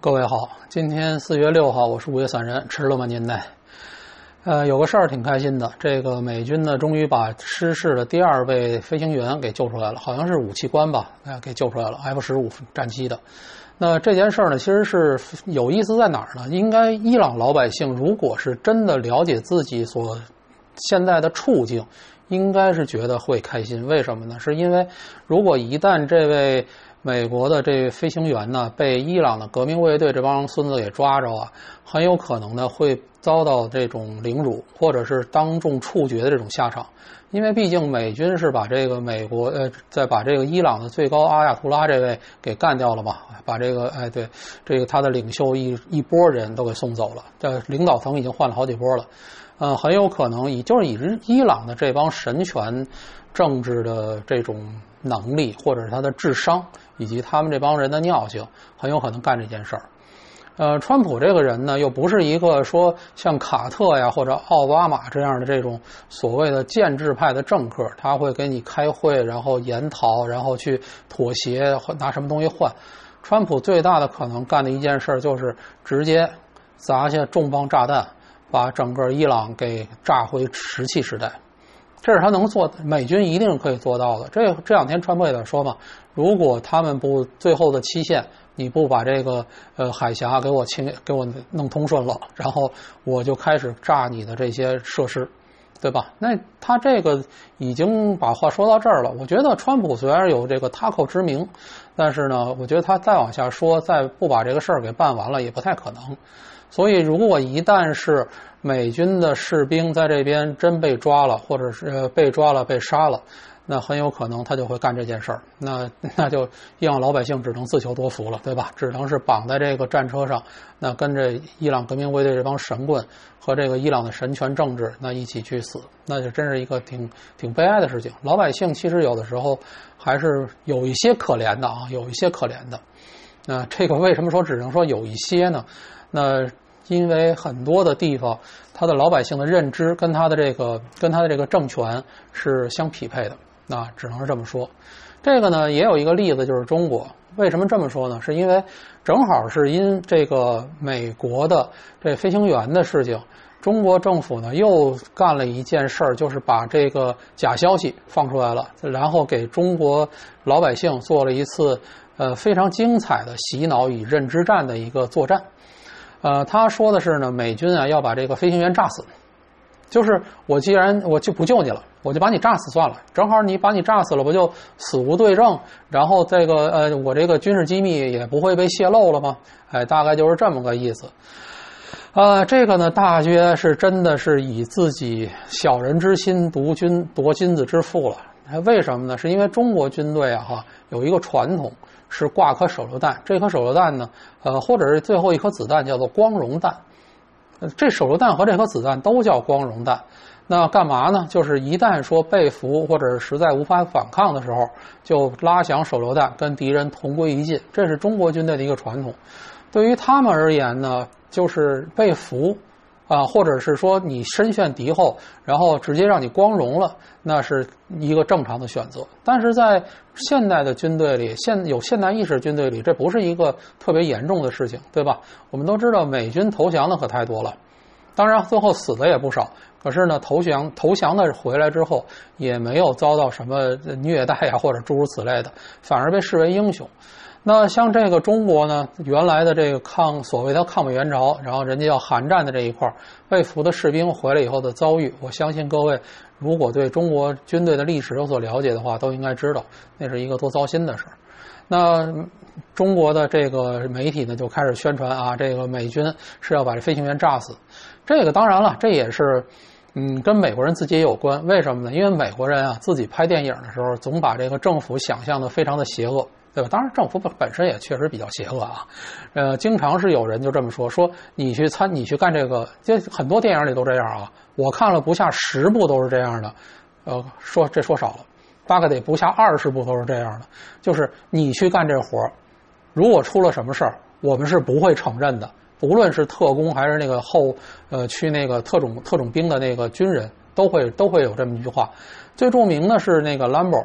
各位好，今天4月6号，我是午夜散人，吃了吗您呢？有个事儿挺开心的，这个美军呢终于把失事的第2位飞行员给救出来了，好像是武器官吧，给救出来了 F-15战机的。那这件事儿呢，其实是有意思在哪儿呢？应该伊朗老百姓如果是真的了解自己所现在的处境，应该是觉得会开心。为什么呢？是因为如果一旦这位美国的这飞行员呢被伊朗的革命卫队这帮孙子给抓着啊，很有可能呢会遭到这种凌辱或者是当众处决的这种下场。因为毕竟美军是把这个再把这个伊朗的最高阿亚图拉这位给干掉了嘛，把这个他的领袖一波人都给送走了，这领导层已经换了好几波了。很有可能以伊朗的这帮神权政治的这种能力，或者是他的智商，以及他们这帮人的尿性，很有可能干这件事儿。川普这个人呢，又不是一个说像卡特呀或者奥巴马这样的这种所谓的建制派的政客，他会给你开会，然后研讨，然后去妥协，拿什么东西换。川普最大的可能干的一件事就是直接砸下重磅炸弹，把整个伊朗给炸回石器时代。这是他能做的，美军一定可以做到的。这两天川普也在说嘛，如果他们不最后的期限你不把这个海峡给我弄通顺了，然后我就开始炸你的这些设施，对吧？那他这个已经把话说到这儿了。我觉得川普虽然有这个他口之名，但是呢，我觉得他再往下说，再不把这个事儿给办完了也不太可能。所以如果一旦是美军的士兵在这边真被抓了，或者是被抓了被杀了，那很有可能他就会干这件事儿。那就伊朗老百姓只能自求多福了，对吧？只能是绑在这个战车上，那跟着伊朗革命卫队这帮神棍和这个伊朗的神权政治那一起去死，那就真是一个挺悲哀的事情。老百姓其实有的时候还是有一些可怜的啊，有一些可怜的。那这个为什么说只能说有一些呢？那因为很多的地方他的老百姓的认知跟他的这个政权是相匹配的，那只能是这么说。这个呢也有一个例子，就是中国。为什么这么说呢？是因为正好是因这个美国的这飞行员的事情，中国政府呢又干了一件事儿，就是把这个假消息放出来了，然后给中国老百姓做了一次非常精彩的洗脑与认知战的一个作战。他说的是呢，美军啊要把这个飞行员炸死，就是我既然我就不救你了，我就把你炸死算了。正好你把你炸死了，不就死无对证，然后这个我这个军事机密也不会被泄露了吗？大概就是这么个意思。这个呢，大约是真的是以自己小人之心夺君子之腹了。为什么呢？是因为中国军队啊有一个传统，是挂颗手榴弹。这颗手榴弹呢，或者是最后一颗子弹叫做光荣弹。这手榴弹和这颗子弹都叫光荣弹。那干嘛呢？就是一旦说被俘或者实在无法反抗的时候，就拉响手榴弹，跟敌人同归于尽。这是中国军队的一个传统。对于他们而言呢，就是被俘或者是说你身陷敌后，然后直接让你光荣了，那是一个正常的选择。但是在现代的军队里，有现代意识军队里，这不是一个特别严重的事情，对吧？我们都知道美军投降的可太多了，当然最后死的也不少，可是呢投降的回来之后也没有遭到什么虐待呀或者诸如此类的，反而被视为英雄。那像这个中国呢，原来的这个所谓的抗美援朝，然后人家要韩战的这一块被俘的士兵回来以后的遭遇，我相信各位如果对中国军队的历史有所了解的话，都应该知道那是一个多糟心的事儿。那中国的这个媒体呢就开始宣传这个美军是要把这飞行员炸死。这个当然了，这也是跟美国人自己也有关。为什么呢？因为美国人自己拍电影的时候总把这个政府想象的非常的邪恶，对吧？当然政府本身也确实比较邪恶经常是有人就这么说你去干这个，这很多电影里都这样我看了不下10部都是这样的，说少了，大概得不下20部都是这样的，就是你去干这活，如果出了什么事儿，我们是不会承认的，无论是特工还是那个去那个特种兵的那个军人，都会有这么一句话。最著名的是那个兰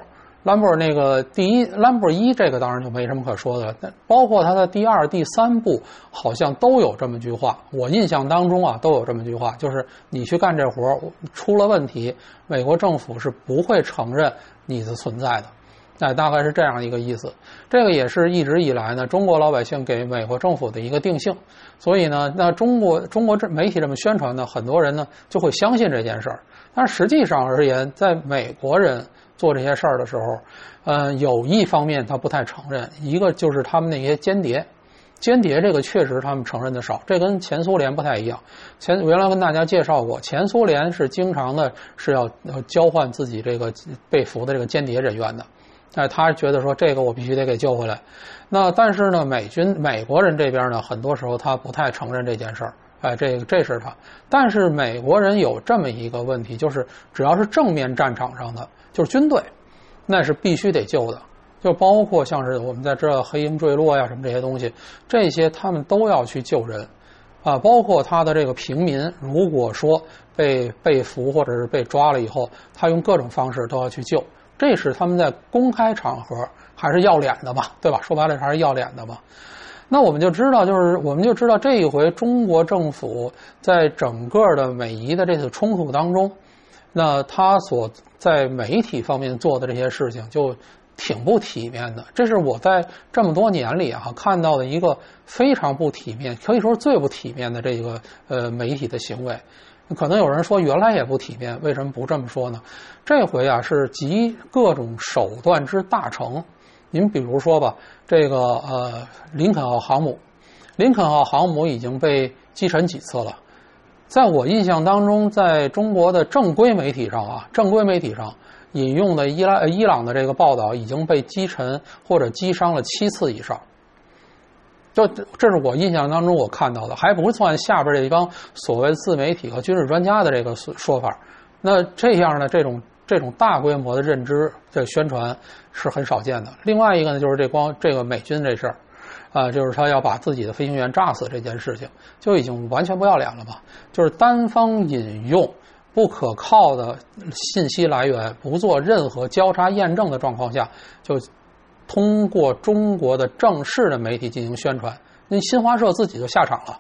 兰博那个兰博1这个当然就没什么可说的了，但包括它的第2、第3部好像都有这么句话，我印象当中啊都有这么句话，就是你去干这活出了问题，美国政府是不会承认你的存在的。大概是这样一个意思。这个也是一直以来呢，中国老百姓给美国政府的一个定性。所以呢，那中国媒体这么宣传呢，很多人呢就会相信这件事儿。但是实际上而言，在美国人做这些事儿的时候，有一方面他不太承认，一个就是他们那些间谍这个确实他们承认的少，这跟前苏联不太一样。原来跟大家介绍过，前苏联是经常的是要交换自己这个被俘的这个间谍人员的。他觉得说这个我必须得给救回来。那但是呢，美国人这边呢，很多时候他不太承认这件事儿。这是他。但是美国人有这么一个问题，就是只要是正面战场上的，就是军队，那是必须得救的。就包括像是我们在这黑鹰坠落呀什么这些东西，这些他们都要去救人啊。包括他的这个平民，如果说被俘或者是被抓了以后，他用各种方式都要去救。这是他们在公开场合还是要脸的嘛，对吧？说白了还是要脸的嘛。那我们就知道这一回中国政府在整个的美伊的这次冲突当中，那他所在媒体方面做的这些事情就挺不体面的。这是我在这么多年里看到的一个非常不体面，可以说是最不体面的这个媒体的行为。可能有人说原来也不体面，为什么不这么说呢？这回是集各种手段之大成。您比如说吧，这个林肯号航母已经被击沉几次了。在我印象当中，在中国的正规媒体上引用的伊朗的这个报道已经被击沉或者击伤了7次以上。这是我印象当中我看到的，还不算下边这一帮所谓自媒体和军事专家的这个说法。那这样的这种大规模的认知的宣传是很少见的。另外一个呢，就是这个美军这事儿就是他要把自己的飞行员炸死这件事情，就已经完全不要脸了吧？就是单方引用不可靠的信息来源，不做任何交叉验证的状况下，就通过中国的正式的媒体进行宣传。那新华社自己就下场了，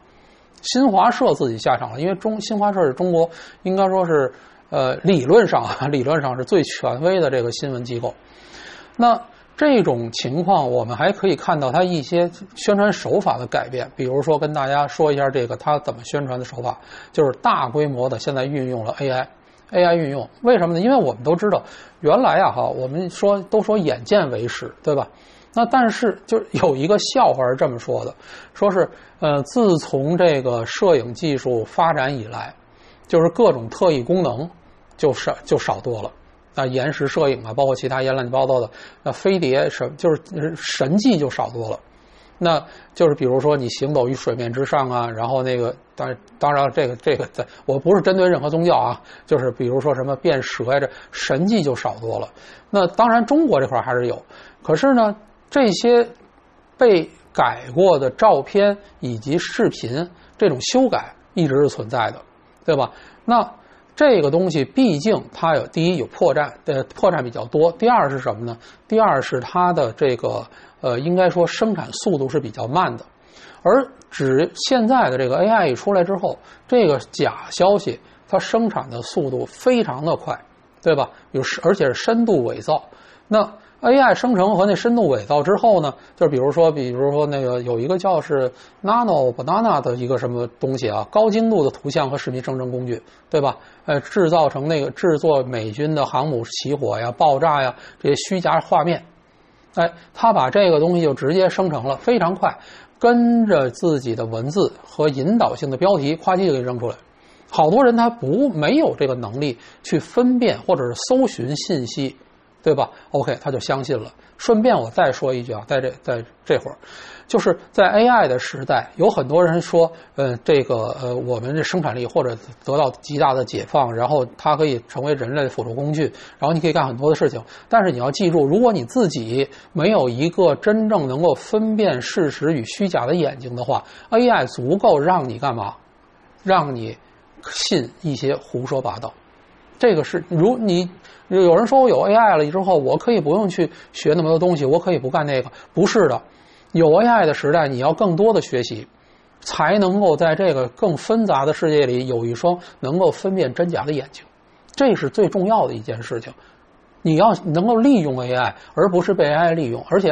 因为新华社是中国应该说是理论上是最权威的这个新闻机构。那这种情况我们还可以看到它一些宣传手法的改变，比如说跟大家说一下这个它怎么宣传的手法，就是大规模的现在运用了 AI 运用。为什么呢？因为我们都知道原来我们都说眼见为实，对吧？那但是就有一个笑话是这么说的，说是自从这个摄影技术发展以来，就是各种特异功能就少多了。延时摄影包括其他乱七八糟的飞碟就是神迹就少多了。那就是比如说你行走于水面之上然后那个当然这个我不是针对任何宗教就是比如说什么变蛇这神迹就少多了。那当然中国这块还是有，可是呢这些被改过的照片以及视频这种修改一直是存在的，对吧？那这个东西毕竟它第一有破绽比较多，第二是什么呢？第二是它的这个应该说生产速度是比较慢的。而现在的这个 AI 一出来之后，这个假消息它生产的速度非常的快，对吧？而且是深度伪造。那AI 生成和那深度伪造之后呢，就是比如说那个有一个叫是 Nano Banana 的一个什么东西高精度的图像和视频生成工具，对吧？制作美军的航母起火爆炸这些虚假画面，他把这个东西就直接生成了，非常快，跟着自己的文字和引导性的标题夸叽就给扔出来。好多人他没有这个能力去分辨或者是搜寻信息，对吧 ？OK， 他就相信了。顺便我再说一句在这会儿，就是在 AI 的时代，有很多人说，我们的生产力或者得到极大的解放，然后它可以成为人类的辅助工具，然后你可以干很多的事情。但是你要记住，如果你自己没有一个真正能够分辨事实与虚假的眼睛的话 ，AI 足够让你干嘛？让你信一些胡说八道。 这个是有人说我有 AI 了之后，我可以不用去学那么多东西，我可以不干那个，不是的。有 AI 的时代，你要更多的学习，才能够在这个更纷杂的世界里有一双能够分辨真假的眼睛，这是最重要的一件事情。你要能够利用 AI， 而不是被 AI 利用。而且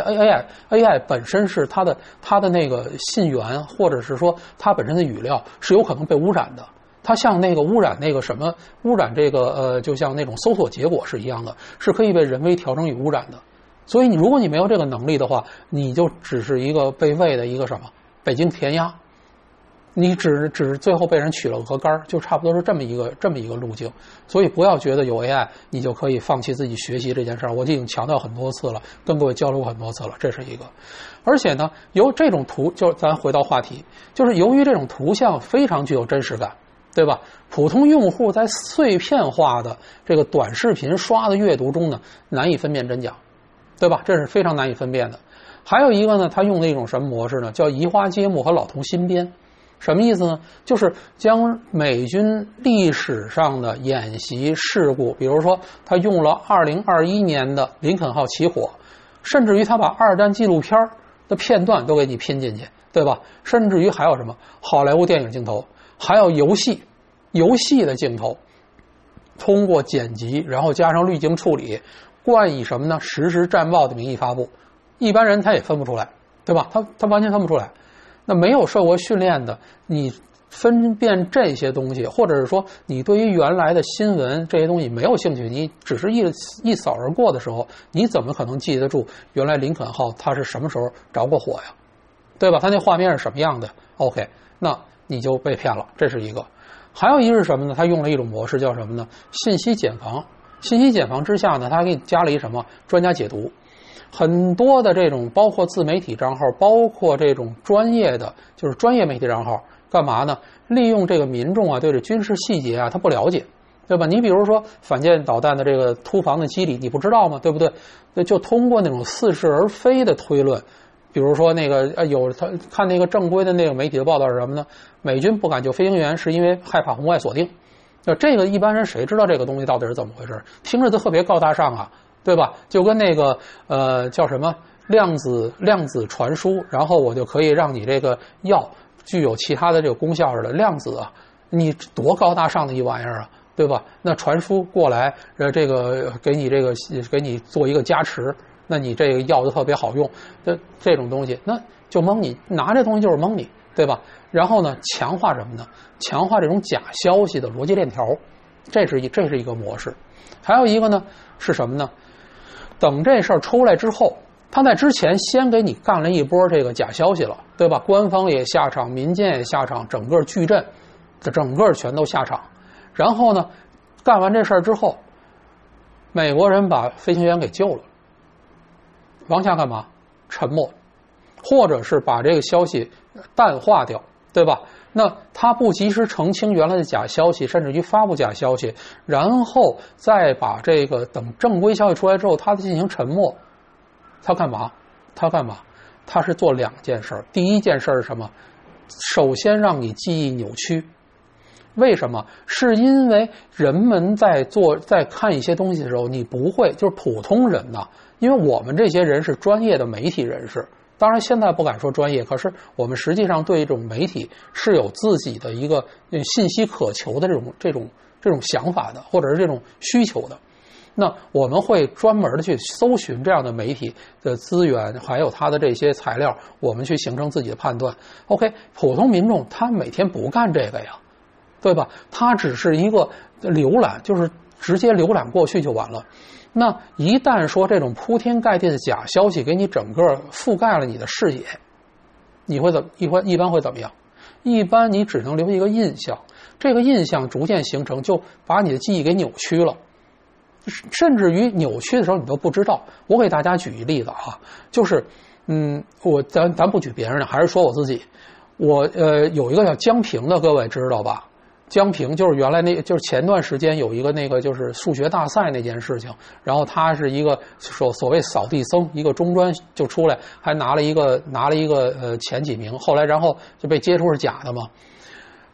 AI 本身是它的那个信源，或者是说它本身的语料是有可能被污染的。它像那个污染这个就像那种搜索结果是一样的，是可以被人为调整与污染的。所以如果你没有这个能力的话，你就只是一个被喂的一个什么北京填鸭，你只最后被人取了个杆，就差不多是这么一个路径。所以不要觉得有 AI 你就可以放弃自己学习这件事儿，我已经强调很多次了，跟各位交流过很多次了，这是一个。而且呢，由这种就咱回到话题，就是由于这种图像非常具有真实感，对吧？普通用户在碎片化的这个短视频刷的阅读中呢，难以分辨真假，对吧？这是非常难以分辨的。还有一个呢，他用的一种什么模式呢？叫移花接木和老同新编。什么意思呢？就是将美军历史上的演习事故，比如说他用了2021年的林肯号起火，甚至于他把二战纪录片的片段都给你拼进去，对吧？甚至于还有什么好莱坞电影镜头，还有游戏的镜头，通过剪辑然后加上滤镜处理，冠以什么呢？实时战报的名义发布，一般人他也分不出来，对吧？他完全分不出来。那没有受过训练的，你分辨这些东西，或者是说你对于原来的新闻这些东西没有兴趣，你只是一扫而过的时候，你怎么可能记得住原来林肯号它是什么时候着过火呀？对吧？它那画面是什么样的 ？OK， 那你就被骗了，这是一个。还有一个是什么呢？他用了一种模式叫什么呢？信息茧房。信息茧房之下呢，他给你加了一什么？专家解读。很多的这种包括自媒体账号，包括这种专业的就是专业媒体账号，干嘛呢？利用这个民众啊对这军事细节啊他不了解，对吧？你比如说反舰导弹的这个突防的机理你不知道吗？对不对？那就通过那种似是而非的推论，比如说那个他看那个正规的那个媒体的报道是什么呢？美军不敢救飞行员是因为害怕红外锁定。这个一般人谁知道这个东西到底是怎么回事？听着都特别高大上啊，对吧？就跟那个叫什么量子传输，然后我就可以让你这个药具有其他的这个功效似的。量子啊，你多高大上的一玩意儿啊，对吧？那传输过来，这个给你做一个加持，那你这个药就特别好用。这种东西，那就蒙你，拿这东西就是蒙你，对吧？然后呢，强化什么呢？强化这种假消息的逻辑链条，这是一个模式。还有一个呢是什么呢？等这事儿出来之后，他在之前先给你干了一波这个假消息了，对吧？官方也下场，民间也下场，整个矩阵整个全都下场。然后呢，干完这事儿之后，美国人把飞行员给救了，往下干嘛？沉默，或者是把这个消息淡化掉，对吧？那他不及时澄清原来的假消息，甚至于发布假消息，然后再把这个等正规消息出来之后，他进行沉默，他干嘛？他是做两件事。第一件事是什么？首先让你记忆扭曲。为什么？是因为人们在看一些东西的时候，你不会，就是普通人呐，因为我们这些人是专业的媒体人士。当然现在不敢说专业，可是我们实际上对这种媒体是有自己的一个信息渴求的这种想法的，或者是这种需求的。那我们会专门的去搜寻这样的媒体的资源，还有它的这些材料，我们去形成自己的判断。OK， 普通民众他每天不干这个呀，对吧？他只是一个浏览，就是直接浏览过去就完了。那一旦说这种铺天盖地的假消息给你整个覆盖了你的视野，你会一般会怎么样？一般你只能留一个印象，这个印象逐渐形成，就把你的记忆给扭曲了，甚至于扭曲的时候你都不知道。我给大家举一例子啊，就是咱不举别人的，还是说我自己。我有一个叫江平的，各位知道吧？江平就是原来就是前段时间有一个那个就是数学大赛那件事情，然后他是一个所谓扫地僧，一个中专就出来，还拿了一个前几名，后来然后就被揭出是假的嘛。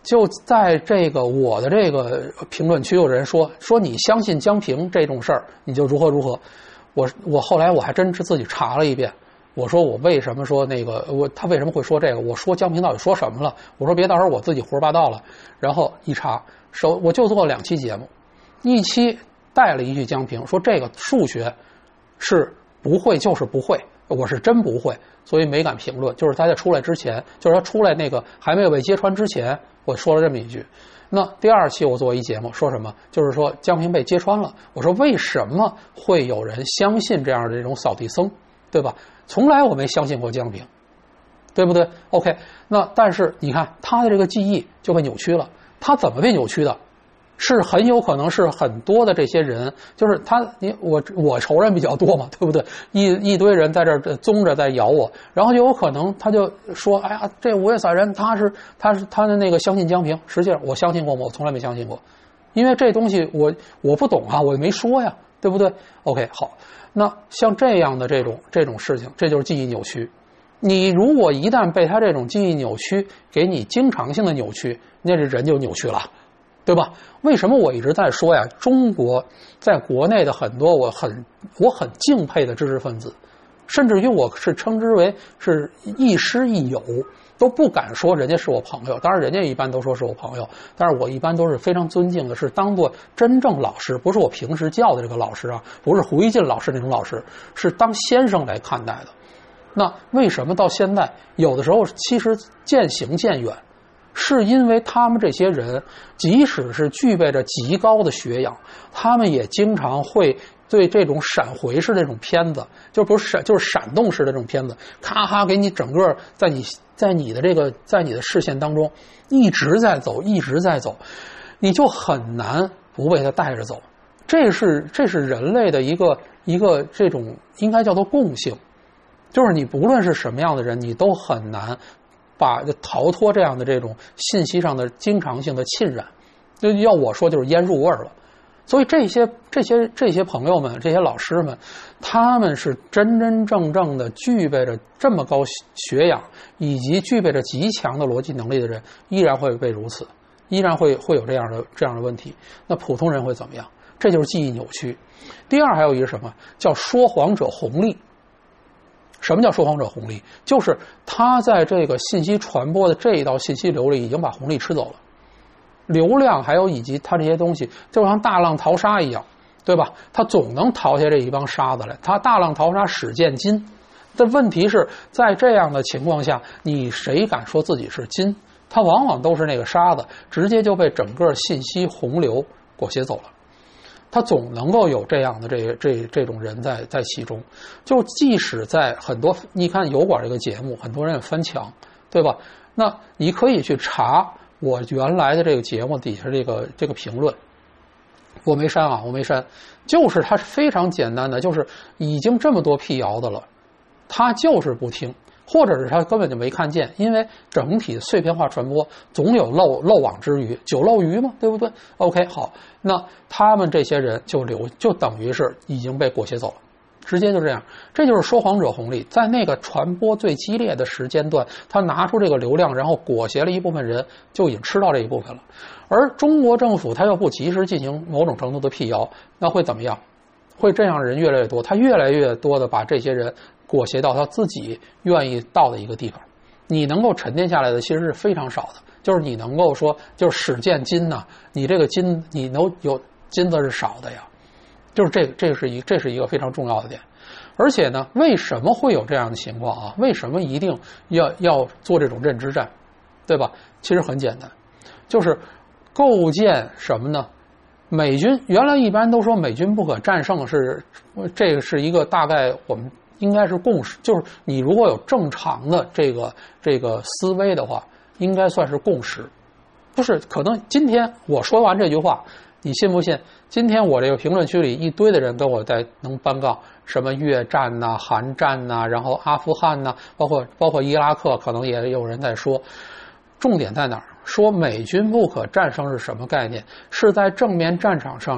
就在这个我的这个评论区有人说你相信江平这种事儿，你就如何如何。我后来我还真是自己查了一遍，我说我为什么说那个他为什么会说这个？我说江平到底说什么了？我说别到时候我自己胡说八道了。然后一查，我就做了2期节目，一期带了一句江平说这个数学是不会就是不会，我是真不会，所以没敢评论。就是他在出来之前，就是他出来那个还没有被揭穿之前，我说了这么一句。那第2期我做一节目说什么？就是说江平被揭穿了。我说为什么会有人相信这样的这种扫地僧，对吧？从来我没相信过江平，对不对 ？OK， 那但是你看他的这个记忆就被扭曲了。他怎么被扭曲的？是很有可能是很多的这些人，就是我仇人比较多嘛，对不对？一堆人在这宗着在咬我，然后就有可能他就说，哎呀，这五岳散人他的那个相信江平，实际上我相信过吗？我从来没相信过，因为这东西我不懂啊，我没说呀，对不对 ？OK， 好，那像这样的这种事情，这就是记忆扭曲。你如果一旦被他这种记忆扭曲给你经常性的扭曲，那这人就扭曲了。对吧？为什么我一直在说呀？中国在国内的很多我很敬佩的知识分子，甚至于我是称之为是亦师亦友，都不敢说人家是我朋友。当然，人家一般都说是我朋友，但是我一般都是非常尊敬的，是当做真正老师，不是我平时教的这个老师啊，不是胡一进老师那种老师，是当先生来看待的。那为什么到现在有的时候其实渐行渐远？是因为他们这些人即使是具备着极高的学养，他们也经常会对这种闪回式的这种片子，就是闪动式的这种片子，咔咔给你整个在你的视线当中一直在走，你就很难不被他带着走。这是人类的一个这种应该叫做共性，就是你不论是什么样的人，你都很难逃脱这样的这种信息上的经常性的浸染，就要我说就是烟入味了。所以这些朋友们，这些老师们，他们是真正的具备着这么高学养以及具备着极强的逻辑能力的人，依然会被如此，依然会有这样的问题。那普通人会怎么样？这就是记忆扭曲。第二，还有一个什么叫说谎者红利？什么叫说谎者红利？就是他在这个信息传播的这一道信息流里已经把红利吃走了，流量还有以及他这些东西就像大浪淘沙一样，对吧？他总能淘下这一帮沙子来，他大浪淘沙始见金。但问题是在这样的情况下，你谁敢说自己是金？他往往都是那个沙子，直接就被整个信息洪流裹挟走了。他总能够有这样的这种人在其中，就即使在很多你看油管这个节目，很多人也翻墙，对吧？那你可以去查我原来的这个节目底下这个评论，我没删啊，我没删，就是它是非常简单的，就是已经这么多辟谣的了，他就是不听。或者是他根本就没看见，因为整体碎片化传播总有漏网之鱼，九漏鱼嘛，对不对 ？OK， 好，那他们这些人就等于是已经被裹挟走了，直接就这样。这就是说谎者红利，在那个传播最激烈的时间段，他拿出这个流量，然后裹挟了一部分人，就已经吃到这一部分了。而中国政府他又不及时进行某种程度的辟谣，那会怎么样？会这样的人越来越多，他越来越多的把这些人裹挟到他自己愿意到的一个地方，你能够沉淀下来的其实是非常少的，就是你能够说就是始见金呐，你这个金你能有金子是少的呀，就是这是一个非常重要的点。而且呢，为什么会有这样的情况啊？为什么一定要做这种认知战，对吧？其实很简单，就是构建什么呢？美军原来一般都说美军不可战胜，这个是一个大概我们应该是共识，就是你如果有正常的这个思维的话，应该算是共识。就是可能今天我说完这句话，你信不信？今天我这个评论区里一堆的人跟我在能搬杠，什么越战呐、韩战呐，然后阿富汗呐，包括伊拉克，可能也有人在说。重点在哪儿？说美军不可战胜是什么概念？是在正面战场上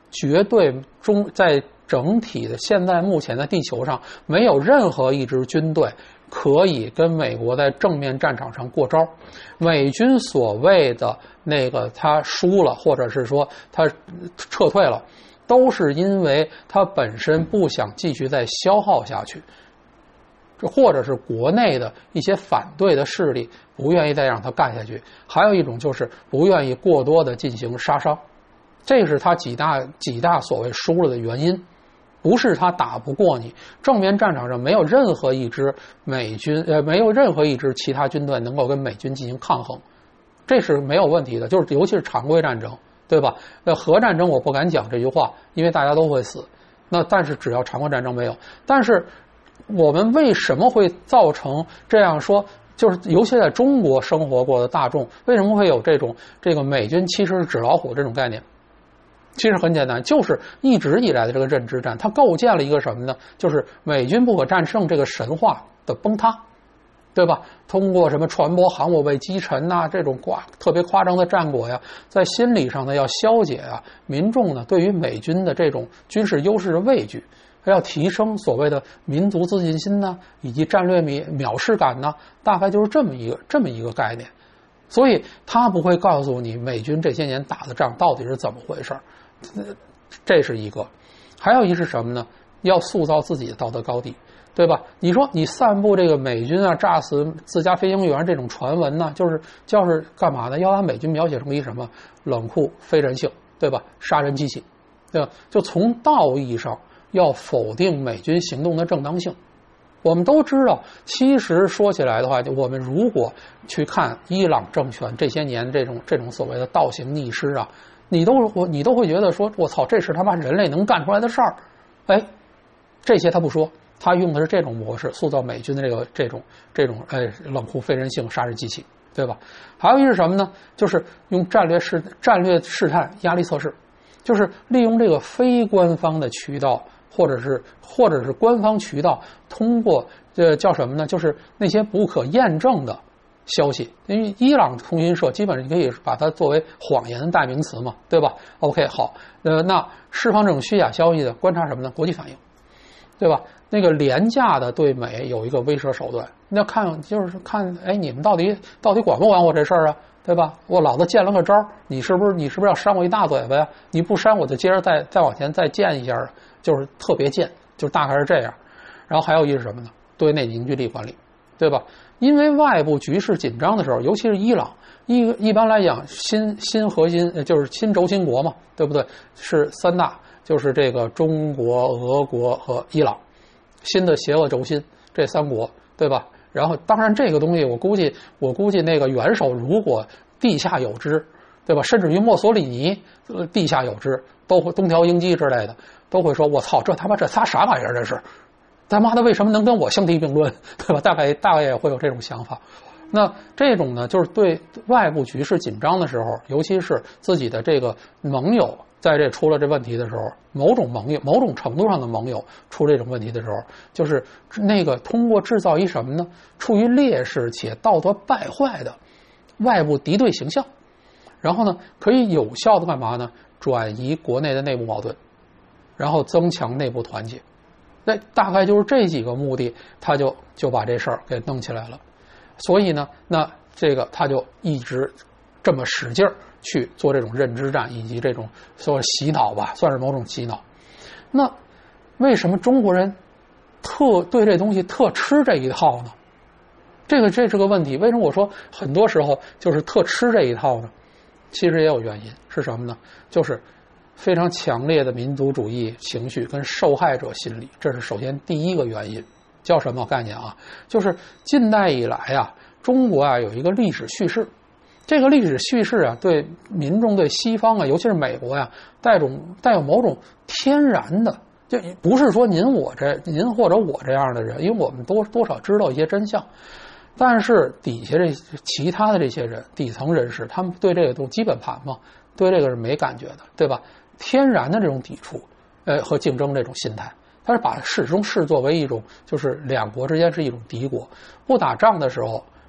绝对在整体的现在目前的地球上，没有任何一支军队可以跟美国在正面战场上过招。美军所谓的那个他输了，或者是说他撤退了，都是因为他本身不想继续再消耗下去，或者是国内的一些反对的势力不愿意再让他干下去，还有一种就是不愿意过多的进行杀伤。这是他几大所谓输了的原因，不是他打不过你。正面战场上没有任何一支没有任何一支其他军队能够跟美军进行抗衡，这是没有问题的。就是尤其是常规战争，对吧？核战争我不敢讲这句话，因为大家都会死。但是只要常规战争没有，但是我们为什么会造成这样说？就是尤其在中国生活过的大众，为什么会有这个美军其实是纸老虎这种概念？其实很简单，就是一直以来的这个认知战，它构建了一个什么呢？就是美军不可战胜这个神话的崩塌，对吧？通过什么船舶航母被击沉呐，这种特别夸张的战果呀，在心理上呢要消解啊民众呢对于美军的这种军事优势的畏惧，要提升所谓的民族自信心呢，以及战略藐视感呢，大概就是这么一个概念。所以他不会告诉你美军这些年打的仗到底是怎么回事，这是一个。还有一是什么呢？要塑造自己的道德高地，对吧？你说你散布这个美军啊炸死自家飞行员这种传闻呢，就是干嘛呢？要把美军描写成一什么冷酷非人性，对吧？杀人机器，对吧？就从道义上要否定美军行动的正当性。我们都知道，其实说起来的话，我们如果去看伊朗政权这些年这种所谓的倒行逆施啊，你都会觉得说，我操，这是他妈人类能干出来的事儿。哎，这些他不说，他用的是这种模式塑造美军的这种冷酷非人性杀人机器，对吧？还有一是什么呢？就是用战略试探压力测试，就是利用这个非官方的渠道。或者是官方渠道，通过叫什么呢？就是那些不可验证的消息，因为伊朗通讯社基本上你可以把它作为谎言的代名词嘛，对吧 ？OK， 好，那释放这种虚假消息的观察什么呢？国际反应，对吧？那个廉价的对美有一个威慑手段，那就是看，哎，你们到底管不管我这事儿啊？对吧？我老子见了个招，你是不是要扇我一大嘴巴呀？你不扇我就接着再往前再见一下啊，就是特别贱，就大概是这样。然后还有一是什么呢？对内凝聚力管理，对吧？因为外部局势紧张的时候，尤其是伊朗，一般来讲新核心就是新轴心国嘛，对不对？是三大，就是这个中国、俄国和伊朗，新的邪恶轴心这三国，对吧？然后，当然这个东西，我估计那个元首如果地下有知，对吧？甚至于墨索里尼地下有知，都会东条英机之类的，都会说：“我操，这仨啥玩意儿？这是他妈的为什么能跟我相提并论？对吧？”大概也会有这种想法。那这种呢，就是对外部局势紧张的时候，尤其是自己的这个盟友在这出了这问题的时候，某种程度上的盟友出这种问题的时候，就是那个通过制造一什么呢？处于劣势且道德败坏的外部敌对形象，然后呢，可以有效的干嘛呢？转移国内的内部矛盾，然后增强内部团结。那大概就是这几个目的，他就把这事儿给弄起来了。所以呢，那这个他就一直这么使劲儿去做这种认知战，以及这种所谓洗脑吧，算是某种洗脑。那为什么中国人对这东西特吃这一套呢？这是个问题。为什么我说很多时候就是特吃这一套呢？其实也有原因，是什么呢？就是非常强烈的民族主义情绪跟受害者心理，这是首先第一个原因。叫什么概念啊？就是近代以来啊，中国啊有一个历史叙事，这个历史叙事啊，对民众对西方啊，尤其是美国呀，带有某种天然的，就不是说您或者我这样的人，因为我们多少知道一些真相，但是底下其他的这些人，底层人士，他们对这个都基本盘嘛，对这个是没感觉的，对吧？天然的这种抵触，和竞争这种心态。他是把始终视作为一种，就是两国之间是一种敌国，不打仗的时候，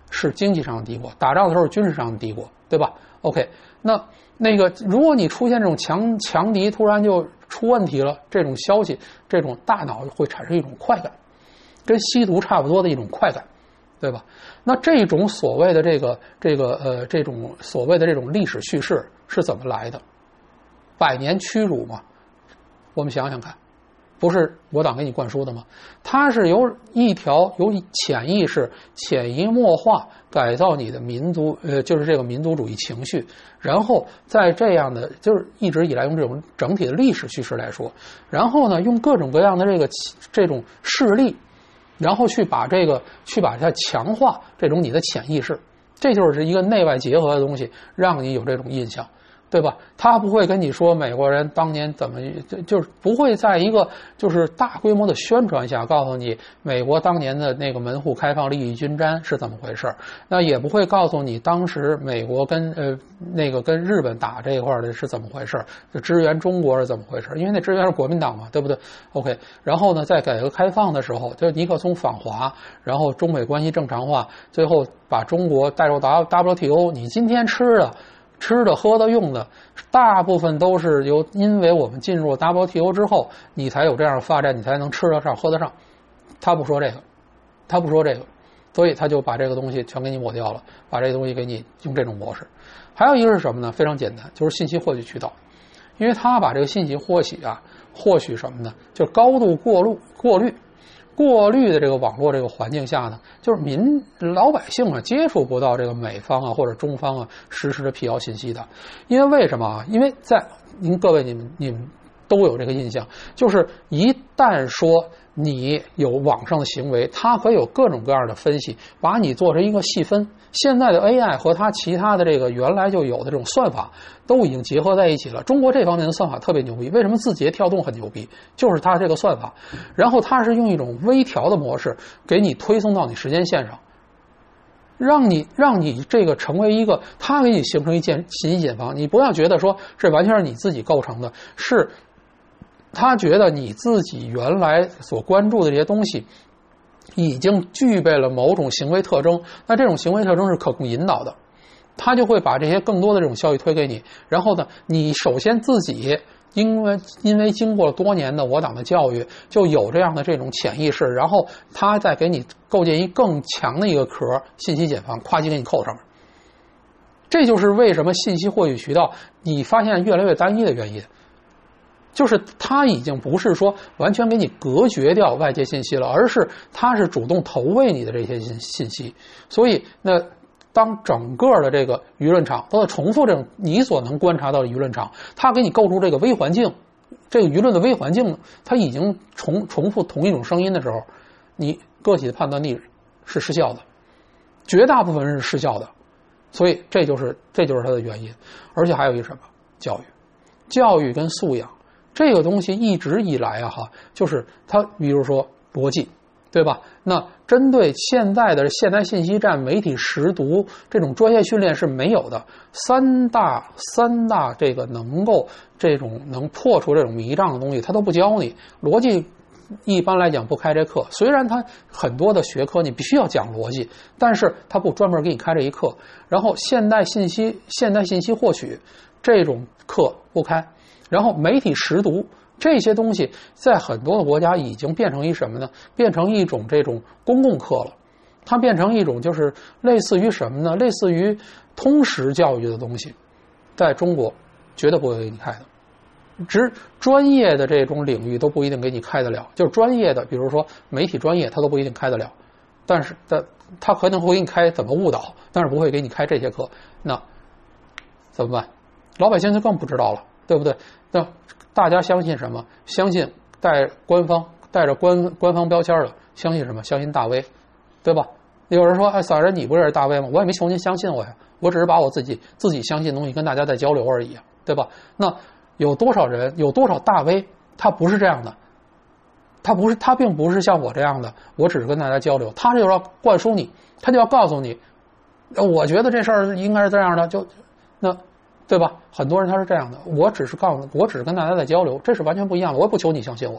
是经济上的敌国，打仗的时候是军事上的敌国，对吧 ？OK， 那个，如果你出现这种强敌突然就出问题了，这种消息，这种大脑会产生一种快感，跟吸毒差不多的一种快感，对吧？那这种所谓的这种所谓的这种历史叙事是怎么来的？百年屈辱嘛，我们想想看。不是我党给你灌输的吗？它是由潜意识潜移默化改造你的民族，就是这个民族主义情绪，然后在这样的就是一直以来用这种整体的历史叙事来说，然后呢用各种各样的这种事例，然后去把它强化这种你的潜意识，这就是一个内外结合的东西，让你有这种印象。对吧？他不会跟你说美国人当年怎么，就是不会在一个就是大规模的宣传下告诉你美国当年的那个门户开放、利益均沾是怎么回事。那也不会告诉你当时美国跟日本打这一块的是怎么回事，就支援中国是怎么回事，因为那支援是国民党嘛，对不对 ？OK， 然后呢，在改革开放的时候，就尼克松访华，然后中美关系正常化，最后把中国带入 WTO， 你今天吃的、喝的、用的，大部分都是因为我们进入 WTO 之后，你才有这样的发展，你才能吃得上、喝得上。他不说这个，所以他就把这个东西全给你抹掉了，把这个东西给你用这种模式。还有一个是什么呢？非常简单，就是信息获取渠道，因为他把这个信息获取什么呢？就是高度过滤的这个网络这个环境下呢，就是老百姓啊接触不到这个美方啊或者中方啊实时的辟谣信息的。因为为什么啊？因为各位你们都有这个印象，就是一旦说你有网上的行为，它可以有各种各样的分析，把你做成一个细分。现在的 AI 和它其他的这个原来就有的这种算法都已经结合在一起了。中国这方面的算法特别牛逼，为什么字节跳动很牛逼？就是它这个算法，然后它是用一种微调的模式给你推送到你时间线上，让你这个成为一个，它给你形成一件信息茧房。你不要觉得说这完全是你自己构成的，是他觉得你自己原来所关注的这些东西已经具备了某种行为特征，那这种行为特征是可供引导的，他就会把这些更多的这种消息推给你。然后呢，你首先自己因为经过了多年的我党的教育，就有这样的这种潜意识，然后他再给你构建一更强的一个壳，信息茧房，夸叽给你扣上面。这就是为什么信息获取渠道你发现越来越单一的原因。就是它已经不是说完全给你隔绝掉外界信息了，而是它是主动投喂你的这些信息。所以那当整个的这个舆论场都在重复这种你所能观察到的舆论场，它给你构筑这个微环境，这个舆论的微环境它已经重复同一种声音的时候，你个体的判断力是失效的，绝大部分人是失效的。所以这就是它的原因。而且还有一个什么？教育跟素养这个东西一直以来就是它，比如说逻辑，对吧？那针对现代信息战、媒体识读这种专业训练是没有的。三大这个能破除这种迷障的东西，它都不教你。逻辑一般来讲不开这课，虽然它很多的学科你必须要讲逻辑，但是它不专门给你开这一课。然后现代信息获取这种课不开。然后媒体识读这些东西在很多的国家已经变成一什么呢？变成一种这种公共课了。它变成一种就是类似于什么呢？类似于通识教育的东西，在中国绝对不会给你开的。专业的这种领域都不一定给你开得了，就是专业的，比如说媒体专业，它都不一定开得了。但是它可能会给你开怎么误导，但是不会给你开这些课。那怎么办？老百姓就更不知道了，对不对？那大家相信什么？相信带着官方标签的，相信什么？相信大 V， 对吧？有人说：“哎，散人，你不是大 V 吗？”我也没求您相信我呀，我只是把我自己相信的东西跟大家在交流而已，对吧？那有多少人，有多少大 V， 他不是这样的，他并不是像我这样的，我只是跟大家交流，他就要灌输你，他就要告诉你，我觉得这事儿应该是这样的，那。对吧？很多人他是这样的，我只是跟大家在交流，这是完全不一样的。我也不求你相信我，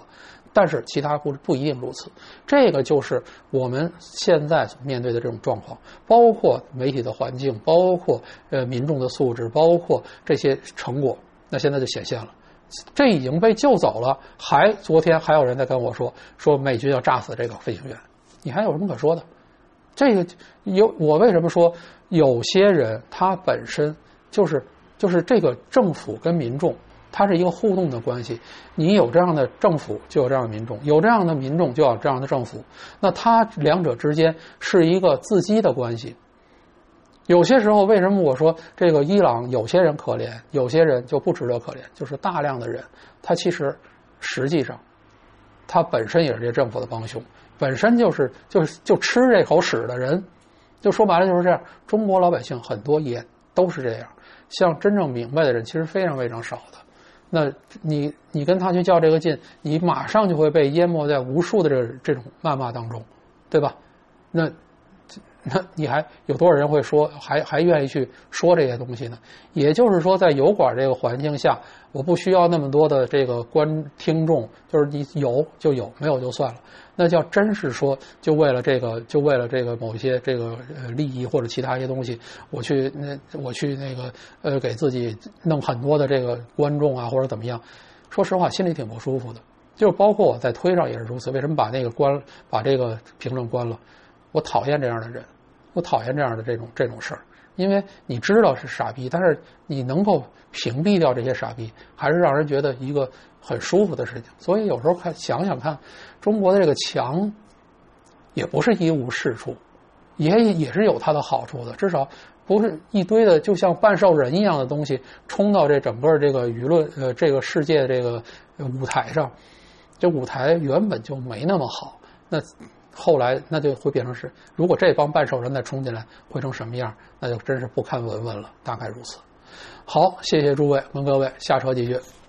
但是其他不一定如此。这个就是我们现在所面对的这种状况，包括媒体的环境，包括民众的素质，包括这些成果，那现在就显现了。这已经被救走了，昨天还有人在跟我说美军要炸死这个飞行员，你还有什么可说的？这个我为什么说有些人他本身就是这个政府跟民众，它是一个互动的关系。你有这样的政府，就有这样的民众；有这样的民众，就有这样的政府。那它两者之间是一个自激的关系。有些时候，为什么我说这个伊朗有些人可怜，有些人就不值得可怜？就是大量的人，他其实实际上，他本身也是这政府的帮凶，本身就吃这口屎的人。就说白了就是这样。中国老百姓很多也都是这样，像真正明白的人其实非常非常少的。那你跟他去较这个劲，你马上就会被淹没在无数的这种谩骂当中，对吧？那你还有多少人会说还愿意去说这些东西呢？也就是说，在油管这个环境下，我不需要那么多的这个听众，就是你有就有，没有就算了。那叫真是说，就为了这个某一些这个利益或者其他一些东西，我去那个给自己弄很多的这个观众啊，或者怎么样，说实话心里挺不舒服的。就是包括我在推上也是如此。为什么把这个评论关了？我讨厌这样的人，我讨厌这样的这种事儿，因为你知道是傻逼，但是你能够屏蔽掉这些傻逼，还是让人觉得一个很舒服的事情。所以有时候想想看，中国的这个强也不是一无是处，也是有它的好处的，至少不是一堆的就像半兽人一样的东西冲到这整个这个舆论这个世界这个舞台上。这舞台原本就没那么好，那后来那就会变成是，如果这帮半兽人再冲进来，会成什么样？那就真是不堪闻闻了，大概如此。好，谢谢诸位，跟各位下车继续。